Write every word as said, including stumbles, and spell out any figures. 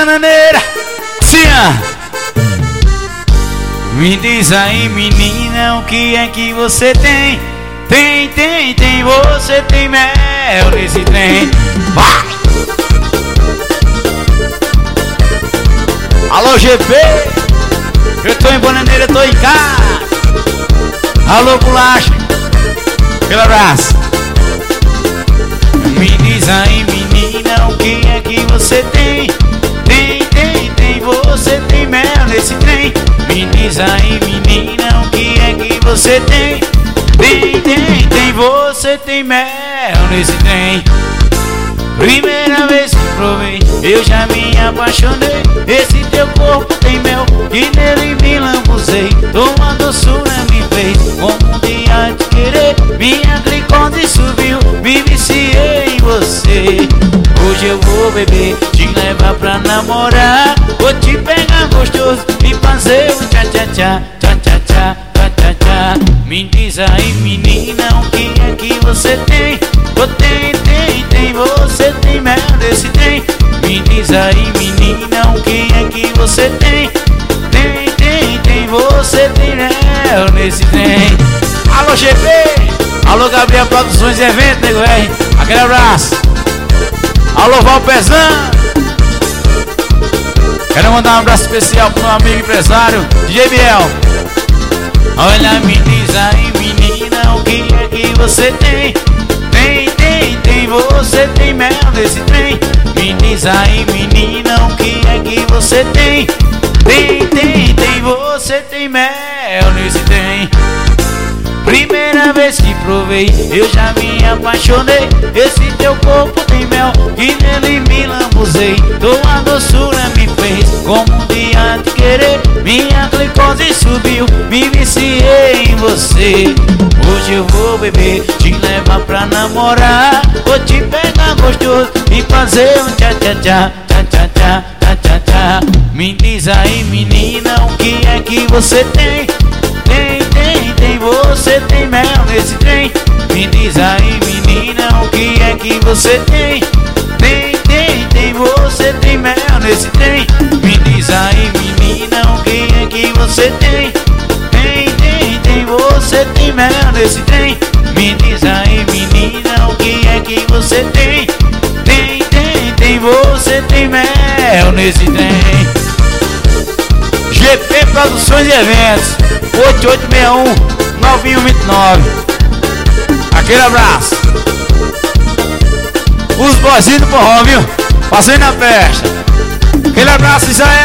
bananeira. Sim. Me diz aí, menina, o que é que você tem? Tem, tem, tem, você tem mel nesse trem. Vai! Alô, G P, eu tô em bananeira, eu tô em casa. Alô, bolacha, aquele abraço. Me diz aí, menina, o que é que você tem? Tem, tem, tem, você tem mel nesse trem. Me diz aí, menina, o que é que você tem? Tem, tem, tem, você tem mel nesse trem. Primeira vez que provei, eu já me apaixonei. Esse teu corpo tem mel, que nele me lambuzei. Tua doçura me fez como um dia de querer. Minha glicose subiu, me viciei em você. Hoje eu vou beber, te levar pra namorar. Vou te pegar gostoso e fazer um tchá-tchá-tchá, tchá-tchá-tchá, tchá-tchá-tchá. Me diz aí, menina, o que é que você tem? Oh, tem, tem, tem, você tem mel nesse trem. Me diz aí, menina, o que é que você tem? Tem, tem, tem, você tem mel nesse trem. Alô, G P, alô, Gabriel Produções e Eventos, nego R, aquele abraço. Alô, Valpezão. Quero mandar um abraço especial pro meu amigo empresário D J Biel. Olha, me diz aí, menina, o que é que você tem? Tem, tem, tem, você tem mel nesse trem. Me diz aí, menina, o que é que você tem? Tem, tem, tem, você tem mel nesse trem. Primeira vez que provei, eu já me apaixonei. Esse teu corpo tem mel, que nele me lambuzei. Tua doçura me fez como um dia de querer. Minha glicose subiu, me viciei em você. Hoje eu vou beber, te levar pra namorar. Vou te pegar gostoso e fazer um tchá-tchá-tchá, tchá-tchá-tchá, tchá-tchá-tchá. Me diz aí, menina, o que é que você tem? Tem, tem, tem, você tem mel nesse trem. Me diz aí, menina, o que é que você tem? Tem, tem, tem, você tem mel nesse trem. Me diz aí, menina, o que é que você tem? Tem, tem, tem, você tem mel nesse trem. Me diz aí, menina, o que é que você tem? Tem, tem, tem, você tem mel nesse trem. G P Produções e Eventos, oito oito seis um, nove um dois nove. Aquele abraço. Os bozinhos do forró, viu? Passei na festa. Aquele abraço, Israel.